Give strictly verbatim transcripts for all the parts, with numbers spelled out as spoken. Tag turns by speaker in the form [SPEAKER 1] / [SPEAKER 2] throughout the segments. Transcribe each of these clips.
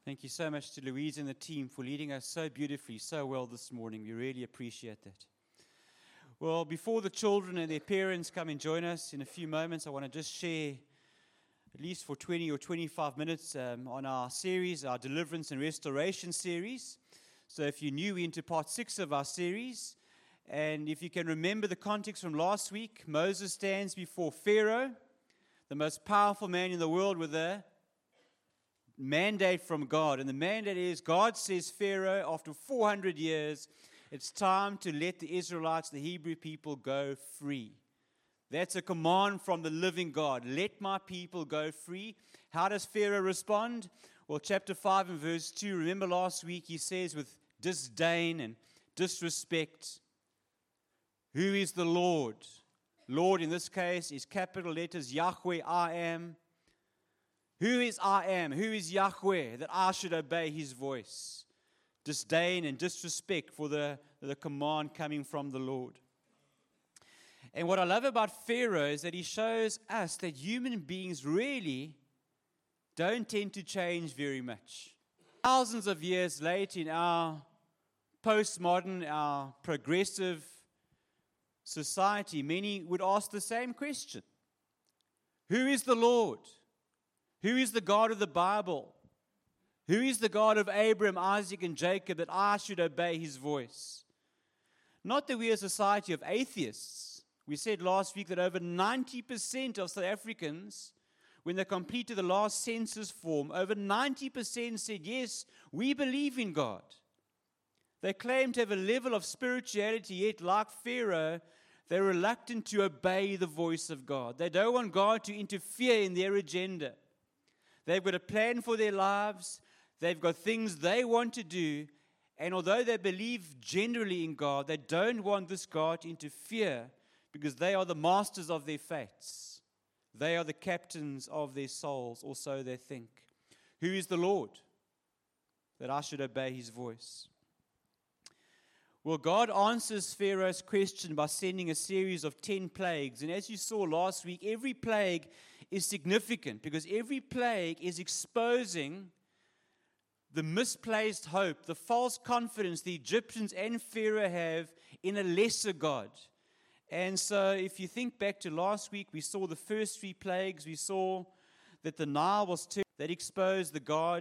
[SPEAKER 1] Thank you so much to Louise and the team for leading us so beautifully, so well this morning. We really appreciate that. Well, before the children and their parents come and join us in a few moments, I want to just share, at least for twenty or twenty-five minutes, um, on our series, our Deliverance and Restoration series. So if you're new, we're into part six of our series. And if you can remember the context from last week, Moses stands before Pharaoh, the most powerful man in the world, with a mandate from God. And the mandate is, God says, Pharaoh, after four hundred years, it's time to let the Israelites, the Hebrew people, go free. That's a command from the living God. Let my people go free. How does Pharaoh respond? Well, chapter five and verse two, remember last week he says with disdain and disrespect, who is the Lord? Lord in this case is capital letters, Yahweh, I am. Who is I am? Who is Yahweh that I should obey his voice? Disdain and disrespect for the, the command coming from the Lord. And what I love about Pharaoh is that he shows us that human beings really don't tend to change very much. Thousands of years later in our postmodern, our progressive society, many would ask the same question. Who is the Lord? Who is the God of the Bible? Who is the God of Abraham, Isaac, and Jacob that I should obey his voice? Not that we are a society of atheists. We said last week that over ninety percent of South Africans, when they completed the last census form, over ninety percent said, yes, we believe in God. They claim to have a level of spirituality, yet like Pharaoh, they're reluctant to obey the voice of God. They don't want God to interfere in their agenda. They've got a plan for their lives. They've got things they want to do. And although they believe generally in God, they don't want this God to interfere because they are the masters of their fates. They are the captains of their souls, or so they think. Who is the Lord that I should obey his voice? Well, God answers Pharaoh's question by sending a series of ten plagues. And as you saw last week, every plague is significant because every plague is exposing the misplaced hope, the false confidence the Egyptians and Pharaoh have in a lesser God. And so if you think back to last week, we saw the first three plagues. We saw that the Nile was turned, that exposed the God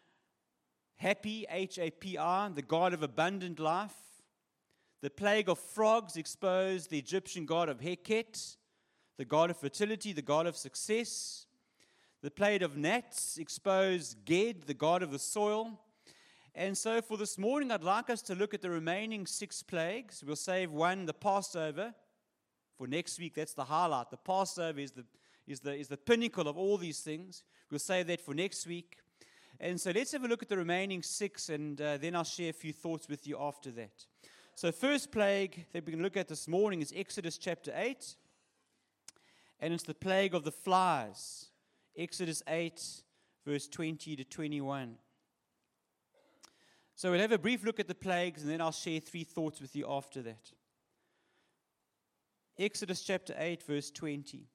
[SPEAKER 1] Happy, H A P I, the God of abundant life. The plague of frogs exposed the Egyptian god of Heket, the god of fertility, the god of success. The plague of gnats exposed Ged, the god of the soil. And so for this morning, I'd like us to look at the remaining six plagues. We'll save one, the Passover, for next week. That's the highlight. The Passover is the, is the, is the pinnacle of all these things. We'll save that for next week. And so let's have a look at the remaining six, and uh, then I'll share a few thoughts with you after that. So first plague that we can look at this morning is Exodus chapter eight. And it's the plague of the flies. Exodus eight, verse twenty to twenty-one. So we'll have a brief look at the plagues, and then I'll share three thoughts with you after that. Exodus chapter eight, verse twenty.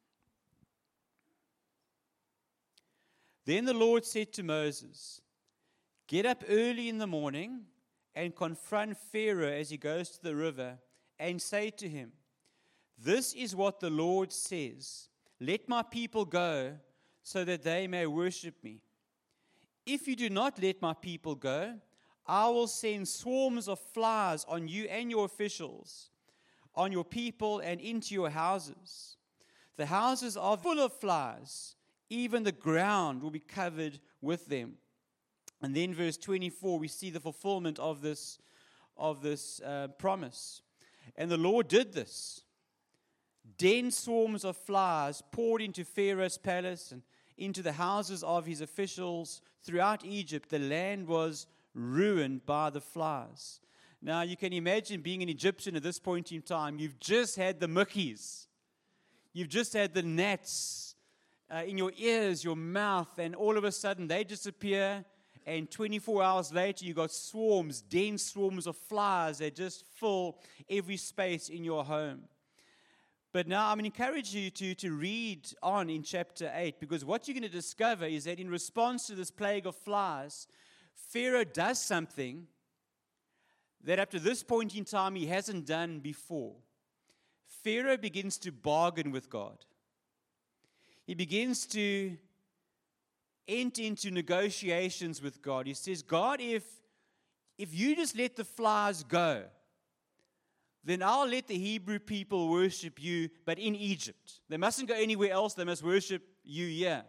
[SPEAKER 1] Then the Lord said to Moses, "Get up early in the morning and confront Pharaoh as he goes to the river, and say to him, 'This is what the Lord says, let my people go, so that they may worship me. If you do not let my people go, I will send swarms of flies on you and your officials, on your people and into your houses. The houses are full of flies, even the ground will be covered with them.'" And then verse twenty-four, we see the fulfillment of this, of this uh, promise. And the Lord did this. Dense swarms of flies poured into Pharaoh's palace and into the houses of his officials throughout Egypt. The land was ruined by the flies. Now, you can imagine being an Egyptian at this point in time. You've just had the mukkies. You've just had the gnats uh, in your ears, your mouth, and all of a sudden they disappear. And twenty-four hours later, you got swarms, dense swarms of flies that just fill every space in your home. But now I'm going to encourage you to, to read on in chapter eight, because what you're going to discover is that in response to this plague of flies, Pharaoh does something that up to this point in time he hasn't done before. Pharaoh begins to bargain with God. He begins to enter into negotiations with God. He says, God, if, if you just let the flies go, then I'll let the Hebrew people worship you, but in Egypt. They mustn't go anywhere else. They must worship you here.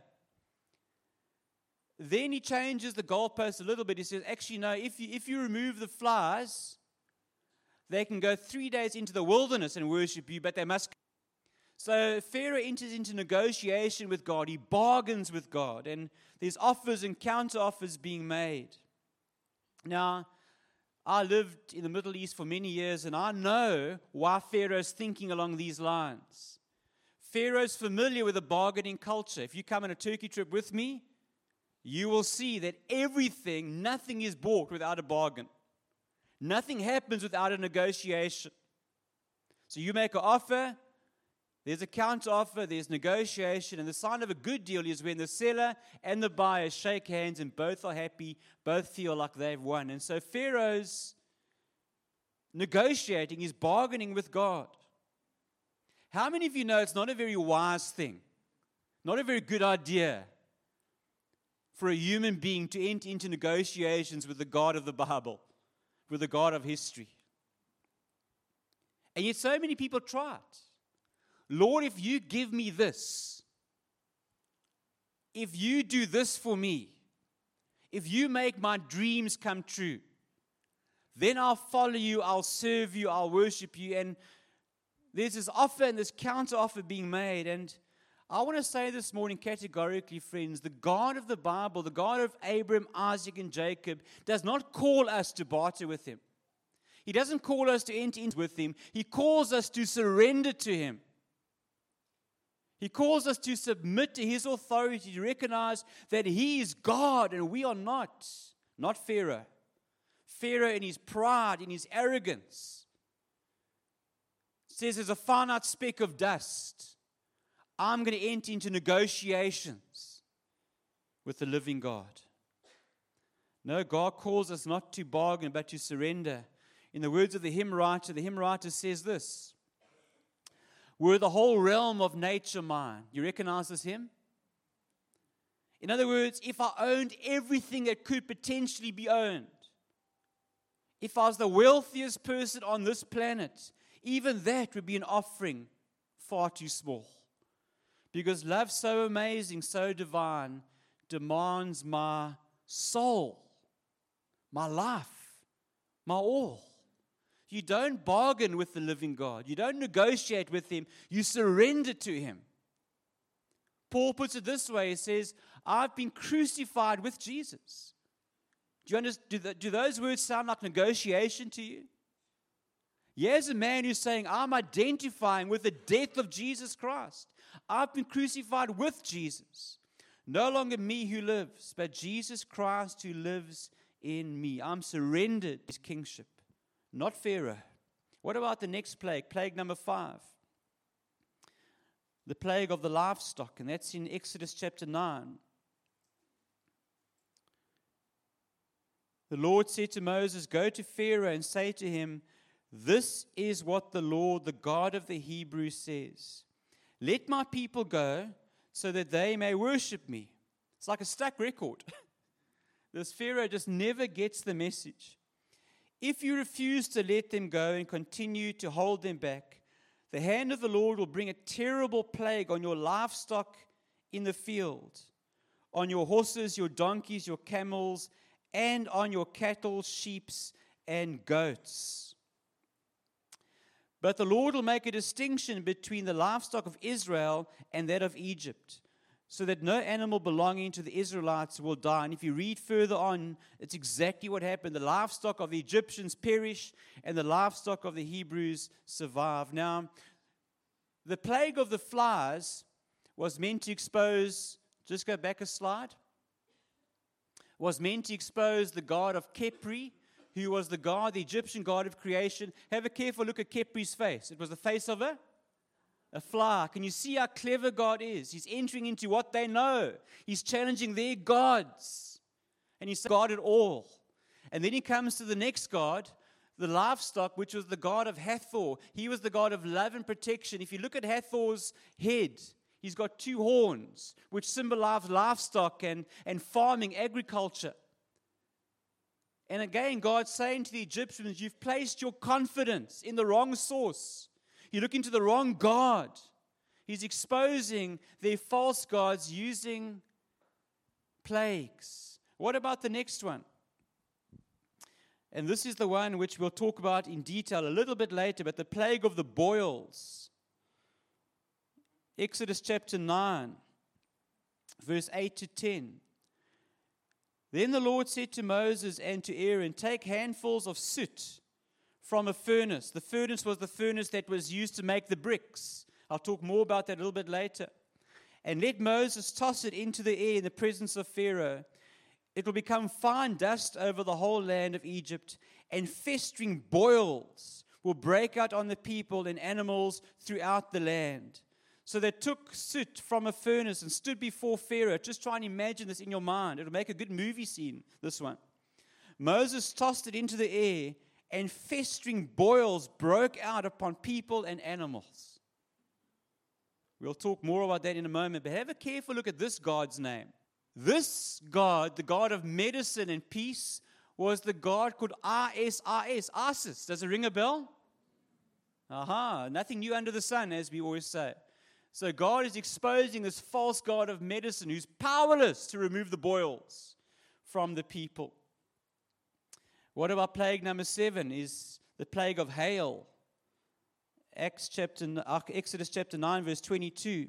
[SPEAKER 1] Then he changes the goalpost a little bit. He says, actually, no, if you, if you remove the flies, they can go three days into the wilderness and worship you, but they must. So Pharaoh enters into negotiation with God. He bargains with God, and there's offers and counter offers being made. Now, I lived in the Middle East for many years, and I know why Pharaoh's thinking along these lines. Pharaoh's familiar with the bargaining culture. If you come on a Turkey trip with me, you will see that everything, nothing is bought without a bargain. Nothing happens without a negotiation. So you make an offer, there's a counter offer, there's negotiation, and the sign of a good deal is when the seller and the buyer shake hands and both are happy, both feel like they've won. And so Pharaoh's negotiating, he's bargaining with God. How many of you know it's not a very wise thing, not a very good idea for a human being to enter into negotiations with the God of the Bible, with the God of history? And yet so many people try it. Lord, if you give me this, if you do this for me, if you make my dreams come true, then I'll follow you, I'll serve you, I'll worship you. And there's this offer and this counter offer being made. And I want to say this morning categorically, friends, the God of the Bible, the God of Abraham, Isaac, and Jacob, does not call us to barter with him. He doesn't call us to enter into with him. He calls us to surrender to him. He calls us to submit to his authority, to recognize that he is God and we are not, not Pharaoh. Pharaoh in his pride, in his arrogance, says there's a finite speck of dust. I'm going to enter into negotiations with the living God. No, God calls us not to bargain, but to surrender. In the words of the hymn writer, the hymn writer says this: were the whole realm of nature mine. You recognize this hymn? In other words, if I owned everything that could potentially be owned, if I was the wealthiest person on this planet, even that would be an offering far too small. Because love so amazing, so divine, demands my soul, my life, my all. You don't bargain with the living God. You don't negotiate with him. You surrender to him. Paul puts it this way. He says, I've been crucified with Jesus. Do, you understand, do, the, do those words sound like negotiation to you? Here's a man who's saying, I'm identifying with the death of Jesus Christ. I've been crucified with Jesus. No longer me who lives, but Jesus Christ who lives in me. I'm surrendered to his kingship. Not Pharaoh. What about the next plague? Plague number five. The plague of the livestock, and that's in Exodus chapter nine. The Lord said to Moses, go to Pharaoh and say to him, this is what the Lord, the God of the Hebrews, says. Let my people go so that they may worship me. It's like a stuck record. This Pharaoh just never gets the message. If you refuse to let them go and continue to hold them back, the hand of the Lord will bring a terrible plague on your livestock in the field, on your horses, your donkeys, your camels, and on your cattle, sheep, and goats. But the Lord will make a distinction between the livestock of Israel and that of Egypt, so that no animal belonging to the Israelites will die. And if you read further on, it's exactly what happened. The livestock of the Egyptians perished, and the livestock of the Hebrews survived. Now, the plague of the flies was meant to expose, just go back a slide, was meant to expose the god of Khepri, who was the god, the Egyptian god of creation. Have a careful look at Khepri's face. It was the face of a a fly. Can you see how clever God is? He's entering into what they know. He's challenging their gods. And he's God at all. And then he comes to the next god, the livestock, which was the god of Hathor. He was the god of love and protection. If you look at Hathor's head, he's got two horns, which symbolize livestock and, and farming, agriculture. And again, God's saying to the Egyptians, you've placed your confidence in the wrong source. You're looking to the wrong God. He's exposing their false gods using plagues. What about the next one? And this is the one which we'll talk about in detail a little bit later, but the plague of the boils. Exodus chapter nine, verse eight to ten. Then the Lord said to Moses and to Aaron, take handfuls of soot from a furnace. The furnace was the furnace that was used to make the bricks. I'll talk more about that a little bit later. And let Moses toss it into the air in the presence of Pharaoh. It will become fine dust over the whole land of Egypt, and festering boils will break out on the people and animals throughout the land. So they took soot from a furnace and stood before Pharaoh. Just try and imagine this in your mind. It'll make a good movie scene, this one. Moses tossed it into the air, and festering boils broke out upon people and animals. We'll talk more about that in a moment, but have a careful look at this God's name. This God, the God of medicine and peace, was the God called I S I S, Isis. Does it ring a bell? Aha, nothing new under the sun, as we always say. So God is exposing this false god of medicine who's powerless to remove the boils from the people. What about plague number seven? Is the plague of hail. Acts chapter, Exodus chapter nine, verse twenty-two.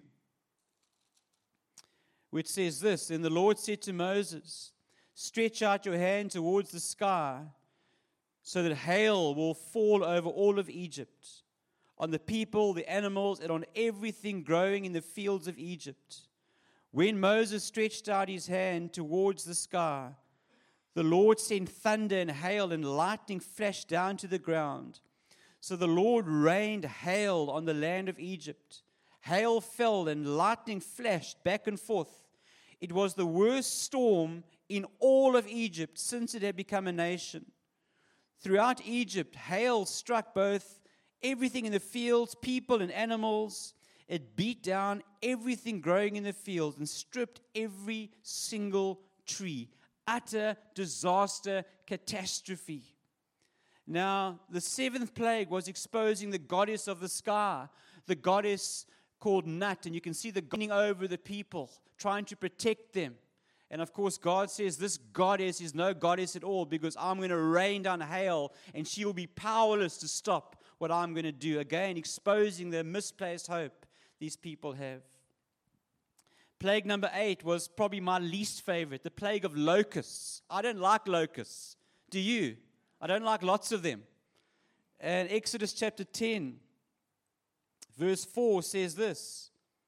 [SPEAKER 1] Which says this, Then the Lord said to Moses, stretch out your hand towards the sky, so that hail will fall over all of Egypt, on the people, the animals, and on everything growing in the fields of Egypt. When Moses stretched out his hand towards the sky, the Lord sent thunder and hail, and lightning flashed down to the ground. So the Lord rained hail on the land of Egypt. Hail fell and lightning flashed back and forth. It was the worst storm in all of Egypt since it had become a nation. Throughout Egypt, hail struck both everything in the fields, people and animals. It beat down everything growing in the fields and stripped every single tree. Utter disaster, catastrophe. Now, the seventh plague was exposing the goddess of the sky, the goddess called Nut, and you can see the gunning over the people, trying to protect them. And of course, God says this goddess is no goddess at all, because I'm going to rain down hail, and she will be powerless to stop what I'm going to do. Again, exposing the misplaced hope these people have. Plague number eight was probably my least favorite, the plague of locusts. I don't like locusts. Do you? I don't like lots of them. And Exodus chapter ten, verse four says this,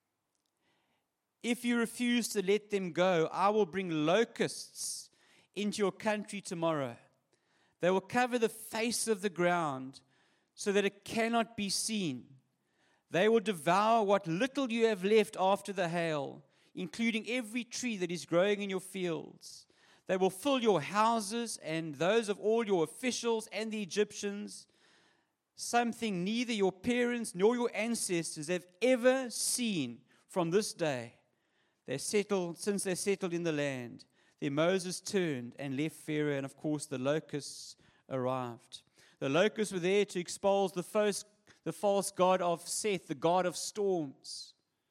[SPEAKER 1] if you refuse to let them go, I will bring locusts into your country tomorrow. They will cover the face of the ground so that it cannot be seen. They will devour what little you have left after the hail, including every tree that is growing in your fields. They will fill your houses and those of all your officials and the Egyptians, something neither your parents nor your ancestors have ever seen from this day. They settled, since they settled in the land. Then Moses turned and left Pharaoh, and of course the locusts arrived. The locusts were there to expose the false, the false god of Seth, the god of storms.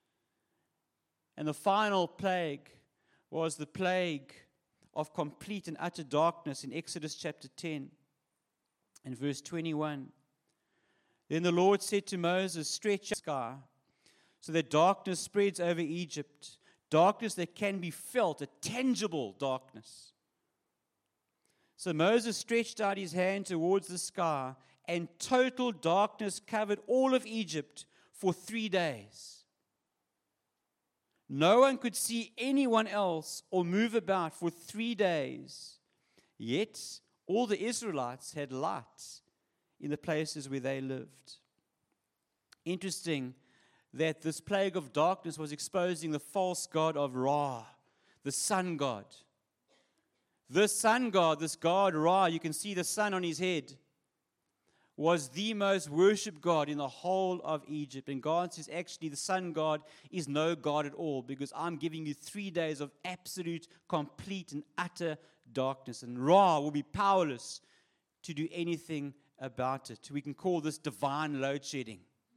[SPEAKER 1] And the final plague was the plague of complete and utter darkness in Exodus chapter ten and verse twenty-one. Then the Lord said to Moses, stretch the sky so that darkness spreads over Egypt, darkness that can be felt, a tangible darkness. So Moses stretched out his hand towards the sky, and total darkness covered all of Egypt for three days. No one could see anyone else or move about for three days. Yet all the Israelites had light in the places where they lived. Interesting that this plague of darkness was exposing the false god of Ra, the sun god. This sun god, this god Ra, you can see the sun on his head, was the most worshipped god in the whole of Egypt. And God says, actually, the sun god is no god at all, because I'm giving you three days of absolute, complete, and utter darkness. And Ra will be powerless to do anything about it. We can call this divine load shedding.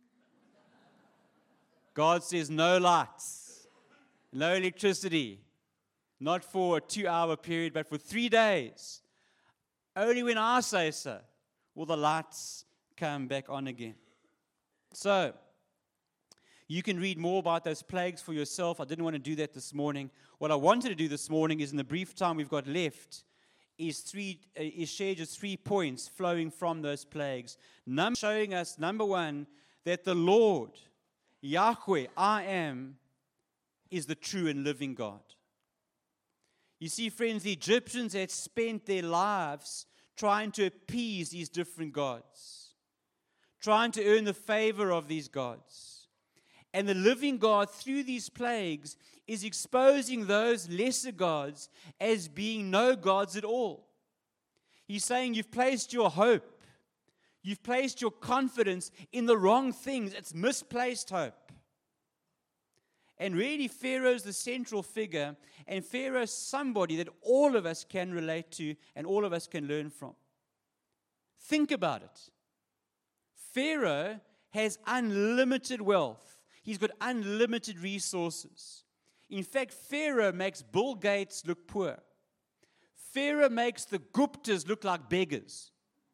[SPEAKER 1] God says no lights, no electricity, not for a two-hour period, but for three days. Only when I say so will the lights come back on again. So, you can read more about those plagues for yourself. I didn't want to do that this morning. What I wanted to do this morning is, in the brief time we've got left, is three uh, is share just three points flowing from those plagues. Number showing us, number one, that the Lord, Yahweh, I am, is the true and living God. You see, friends, the Egyptians had spent their lives trying to appease these different gods, trying to earn the favor of these gods. And the living God, through these plagues, is exposing those lesser gods as being no gods at all. He's saying you've placed your hope, you've placed your confidence in the wrong things. It's misplaced hope. And really, Pharaoh's the central figure, and Pharaoh's somebody that all of us can relate to and all of us can learn from. Think about it. Pharaoh has unlimited wealth. He's got unlimited resources. In fact, Pharaoh makes Bill Gates look poor. Pharaoh makes the Guptas look like beggars.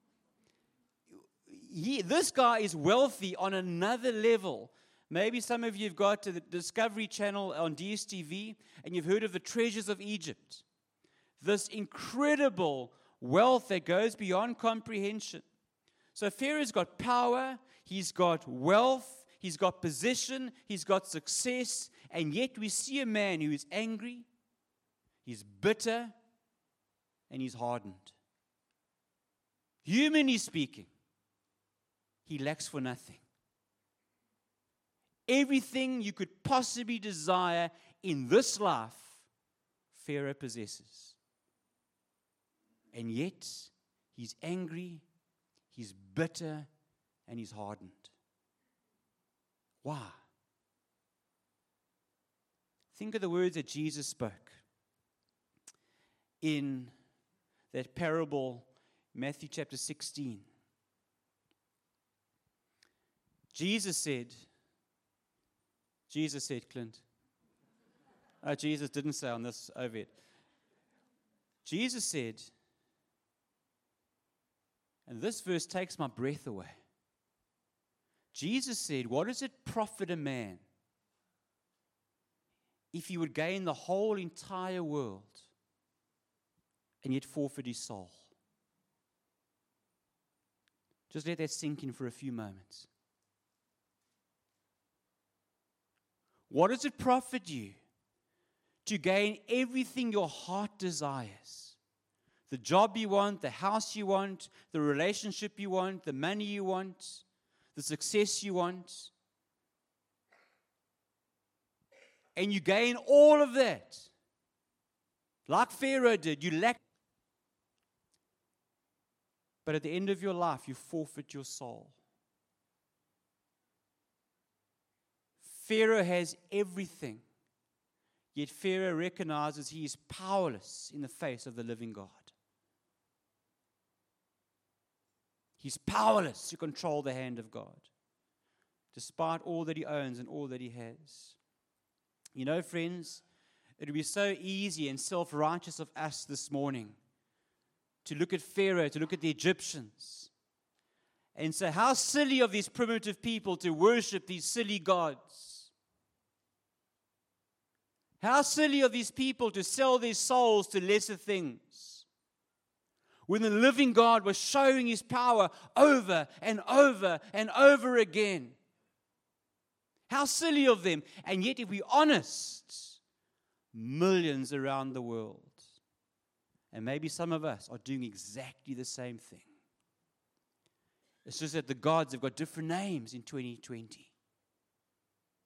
[SPEAKER 1] He, this guy is wealthy on another level. Maybe some of you have got to the Discovery Channel on D S T V and you've heard of the treasures of Egypt. This incredible wealth that goes beyond comprehension. So Pharaoh's got power, he's got wealth, he's got position, he's got success, and yet we see a man who is angry, he's bitter, and he's hardened. Humanly speaking, he lacks for nothing. Everything you could possibly desire in this life, Pharaoh possesses. And yet, he's angry, he's bitter, and he's hardened. Why? Think of the words that Jesus spoke in that parable, Matthew chapter sixteen. Jesus said, Jesus said, Clint. Oh, Jesus didn't say on this over it. Jesus said, and this verse takes my breath away. Jesus said, what does it profit a man if he would gain the whole entire world and yet forfeit his soul? Just let that sink in for a few moments. What does it profit you to gain everything your heart desires? The job you want, the house you want, the relationship you want, the money you want, the success you want. And you gain all of that. Like Pharaoh did, you lack. But at the end of your life, you forfeit your soul. Pharaoh has everything, yet Pharaoh recognizes he is powerless in the face of the living God. He's powerless to control the hand of God, despite all that he owns and all that he has. You know, friends, it would be so easy and self-righteous of us this morning to look at Pharaoh, to look at the Egyptians, and say, how silly of these primitive people to worship these silly gods. How silly of these people to sell their souls to lesser things. When the living God was showing his power over and over and over again. How silly of them. And yet, if we're honest, millions around the world, and maybe some of us, are doing exactly the same thing. It's just that the gods have got different names in twenty twenty.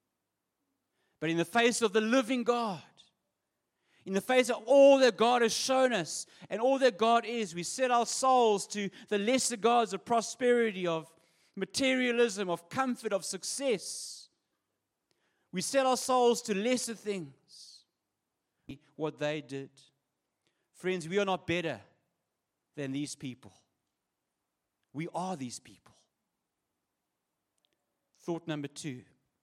[SPEAKER 1] But in the face of the living God, in the face of all that God has shown us and all that God is, we set our souls to the lesser gods of prosperity, of materialism, of comfort, of success. We set our souls to lesser things. What they did. Friends, we are not better than these people. We are these people. Thought number two.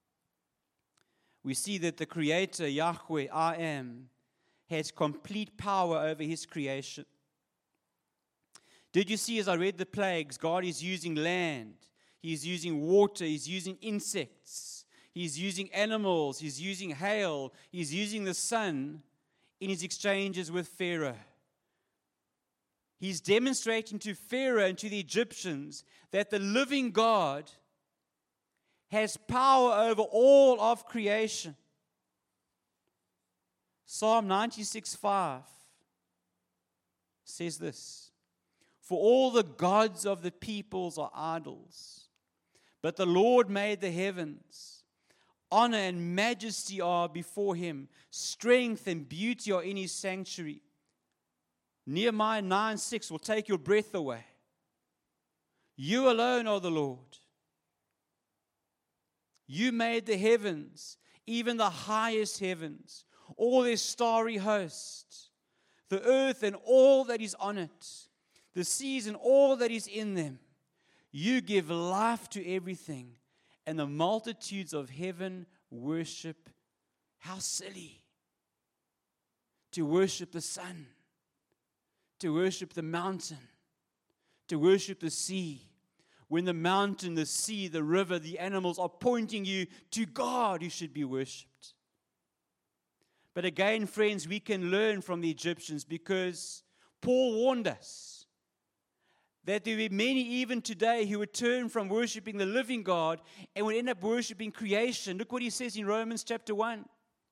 [SPEAKER 1] We see that the Creator, Yahweh, I am, has complete power over His creation. Did you see as I read the plagues, God is using land, He's using water, He's using insects, He's using animals, He's using hail, He's using the sun in His exchanges with Pharaoh. He's demonstrating to Pharaoh and to the Egyptians that the living God has power over all of creation. Psalm ninety-six five says this, "For all the gods of the peoples are idols, but the Lord made the heavens. Honor and majesty are before Him. Strength and beauty are in His sanctuary." Nehemiah nine six will take your breath away. You alone are the Lord. You made the heavens, even the highest heavens, all their starry host, the earth and all that is on it, the seas and all that is in them. You give life to everything, and the multitudes of heaven worship. How silly to worship the sun, to worship the mountain, to worship the sea, when the mountain, the sea, the river, the animals are pointing you to God who should be worshipped. But again, friends, we can learn from the Egyptians, because Paul warned us that there will be many even today who would turn from worshiping the living God and would end up worshiping creation. Look what he says in Romans chapter one.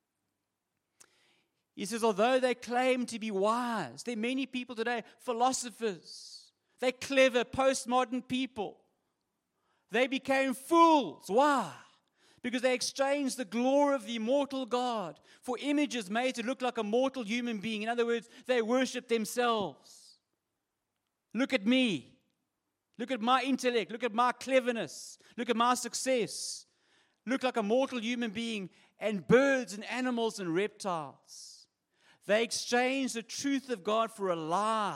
[SPEAKER 1] He says, although they claim to be wise, there are many people today, philosophers, they're clever, postmodern people. They became fools. Why? Because they exchanged the glory of the immortal God for images made to look like a mortal human being. In other words, they worship themselves. Look at me. Look at my intellect. Look at my cleverness. Look at my success. Look like a mortal human being, and birds and animals and reptiles. They exchanged the truth of God for a lie.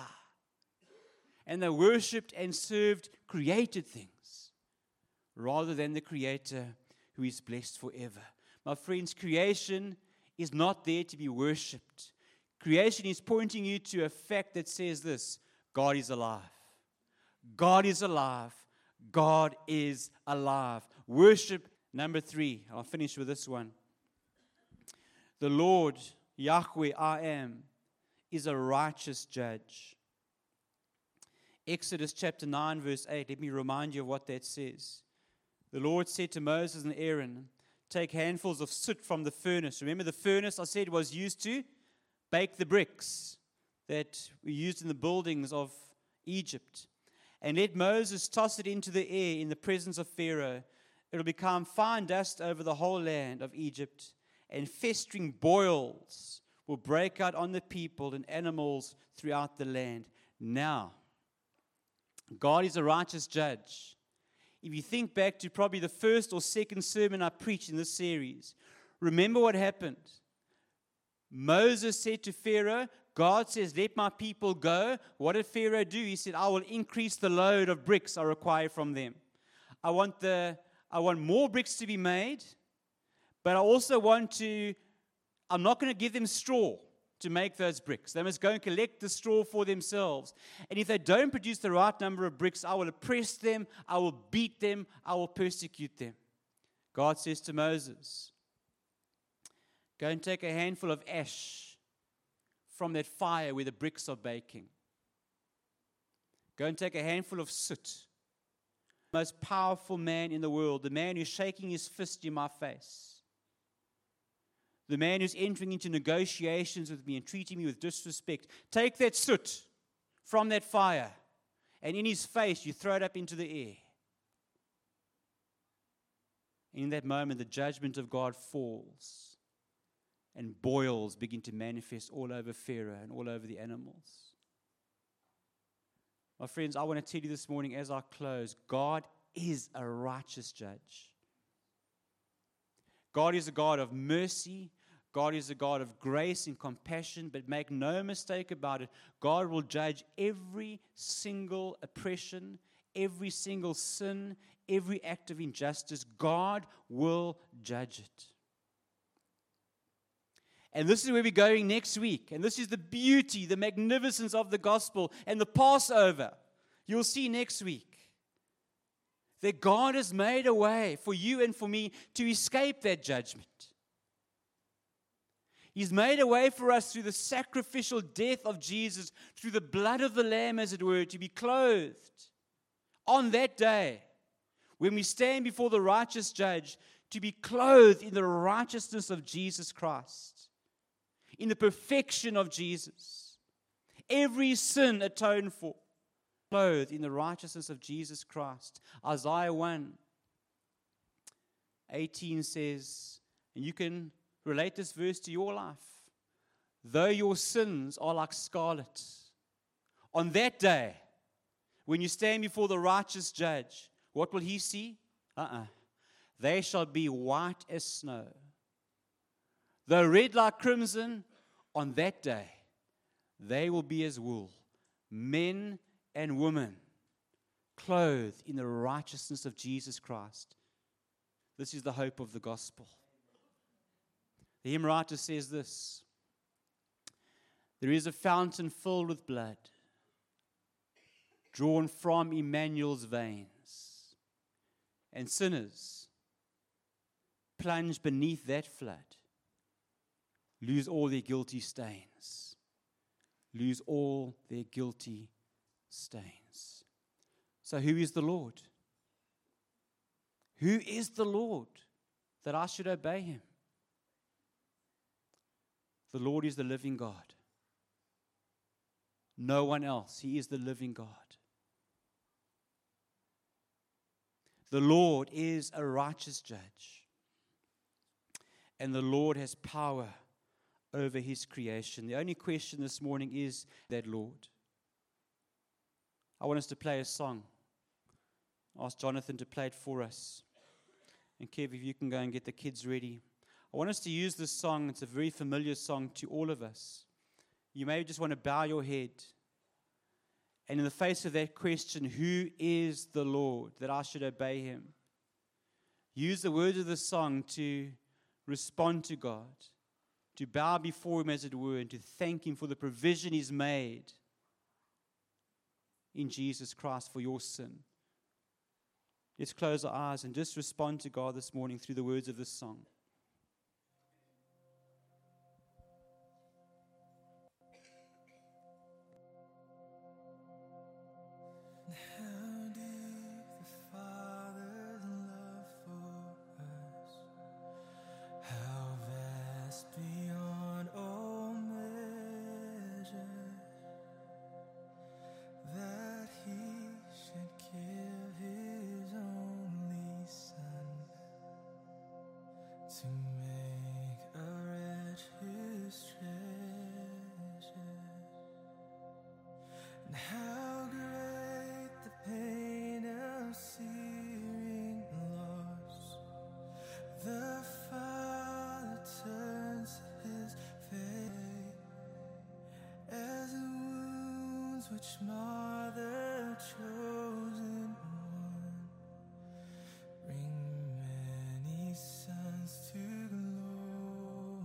[SPEAKER 1] And they worshipped and served created things rather than the Creator who is blessed forever. My friends, creation is not there to be worshipped. Creation is pointing you to a fact that says this: God is alive. God is alive. God is alive. Worship, number three. I'll finish with this one. The Lord, Yahweh, I am, is a righteous judge. Exodus chapter nine, verse eight. Let me remind you of what that says. The Lord said to Moses and Aaron, take handfuls of soot from the furnace. Remember, the furnace, I said, was used to bake the bricks that were used in the buildings of Egypt. And let Moses toss it into the air in the presence of Pharaoh. It will become fine dust over the whole land of Egypt, and festering boils will break out on the people and animals throughout the land. Now, God is a righteous judge. If you think back to probably the first or second sermon I preached in this series, remember what happened. Moses said to Pharaoh, God says, let my people go. What did Pharaoh do? He said, I will increase the load of bricks I require from them. I want the, I want more bricks to be made, but I also want to, I'm not going to give them straw to make those bricks. They must go and collect the straw for themselves. And if they don't produce the right number of bricks, I will oppress them, I will beat them, I will persecute them. God says to Moses, go and take a handful of ash from that fire where the bricks are baking. Go and take a handful of soot. The most powerful man in the world, the man who's shaking his fist in my face. The man who's entering into negotiations with me and treating me with disrespect. Take that soot from that fire, and in his face, you throw it up into the air. And in that moment, the judgment of God falls. and boils begin to manifest all over Pharaoh and all over the animals. My friends, I want to tell you this morning as I close, God is a righteous judge. God is a God of mercy. God is a God of grace and compassion, but make no mistake about it, God will judge every single oppression, every single sin, every act of injustice. God will judge it. And this is where we're going next week. And this is the beauty, the magnificence of the gospel and the Passover. You'll see next week that God has made a way for you and for me to escape that judgment. He's made a way for us through the sacrificial death of Jesus, through the blood of the Lamb, as it were, to be clothed on that day when we stand before the righteous judge, to be clothed in the righteousness of Jesus Christ, in the perfection of Jesus. Every sin atoned for, clothed in the righteousness of Jesus Christ. Isaiah one eighteen says, and you can relate this verse to your life. Though your sins are like scarlet, on that day, when you stand before the righteous judge, what will he see? Uh-uh. They shall be white as snow. Though red like crimson, on that day, they will be as wool. Men and women, clothed in the righteousness of Jesus Christ. This is the hope of the gospel. The hymn writer says this: there is a fountain filled with blood, drawn from Emmanuel's veins, and sinners plunge beneath that flood, lose all their guilty stains, lose all their guilty stains. So who is the Lord? Who is the Lord that I should obey him? The Lord is the living God. No one else. He is the living God. The Lord is a righteous judge. And the Lord has power over his creation. The only question this morning is that Lord. I want us to play a song. Ask Jonathan to play it for us. And Kev, if you can go and get the kids ready. I want us to use this song. It's a very familiar song to all of us. You may just want to bow your head. And in the face of that question, who is the Lord that I should obey him? Use the words of the song to respond to God, to bow before him, as it were, and to thank him for the provision he's made in Jesus Christ for your sin. Let's close our eyes and just respond to God this morning through the words of this song.
[SPEAKER 2] How deep the Father's love for us, how vast beyond all measure, that he should give his only Son to make a wretch his treasure. And how great the pain of searing loss, the Father turns his face as the wounds which mar the chosen one bring many sons to glory.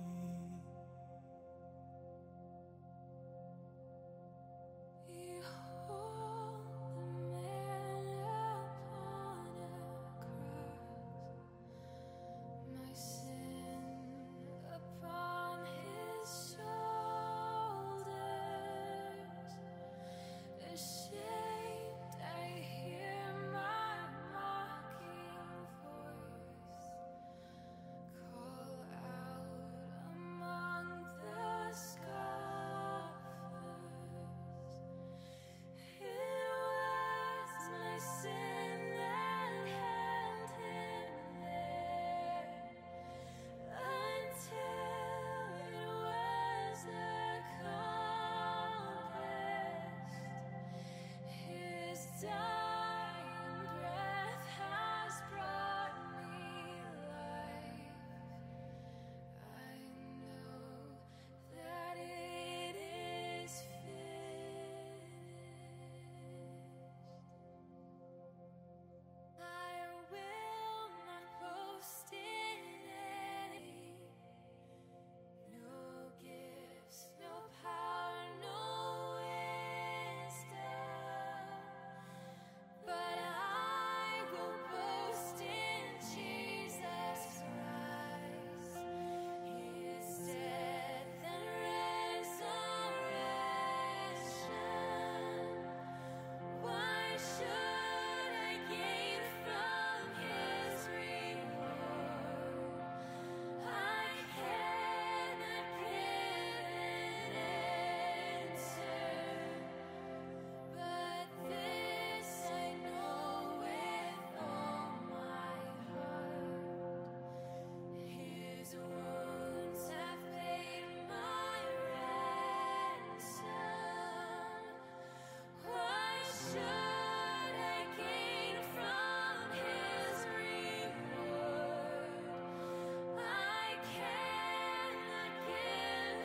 [SPEAKER 3] Behold the man upon a cross, my sin upon his shoulders, dying breath has brought me life. I know that it is finished. I will not boast in any, no gifts, no power, no wisdom, but I will boast in Jesus Christ, His death and resurrection. Why should I gain from His reward? I cannot give an answer, but this I know with all my heart. His wounds have paid my ransom. Why should I gain from His reward? I cannot give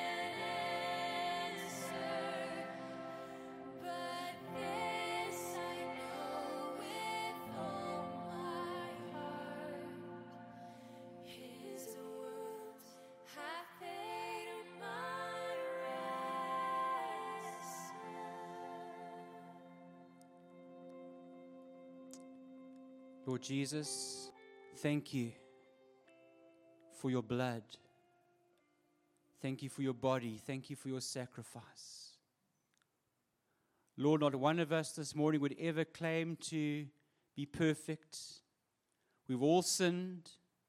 [SPEAKER 3] an answer, but this I know with all my heart. His wounds have paid my ransom.
[SPEAKER 1] Lord Jesus, thank you for your blood. Thank you for your body. Thank you for your sacrifice. Lord, not one of us this morning would ever claim to be perfect. We've all sinned.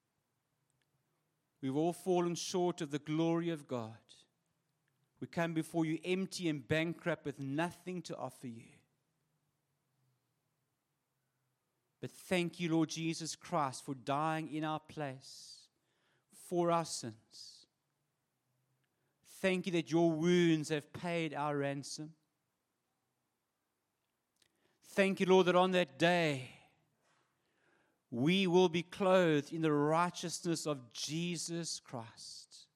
[SPEAKER 1] We've all fallen short of the glory of God. We come before you empty and bankrupt with nothing to offer you. But thank you, Lord Jesus Christ, for dying in our place for our sins. Thank you that your wounds have paid our ransom. Thank you, Lord, that on that day we will be clothed in the righteousness of Jesus Christ,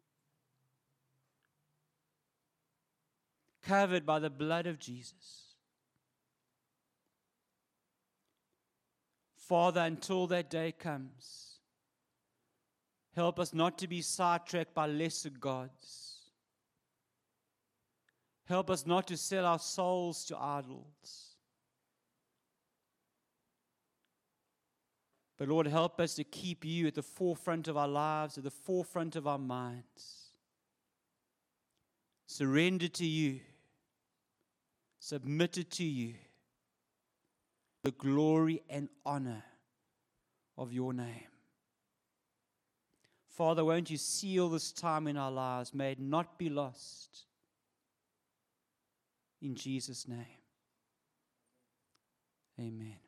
[SPEAKER 1] covered by the blood of Jesus. Father, until that day comes, help us not to be sidetracked by lesser gods. Help us not to sell our souls to idols. But Lord, help us to keep you at the forefront of our lives, at the forefront of our minds. Surrender to you, submitted to you, the glory and honor of your name. Father, won't you seal this time in our lives? May it not be lost. In Jesus' name, amen.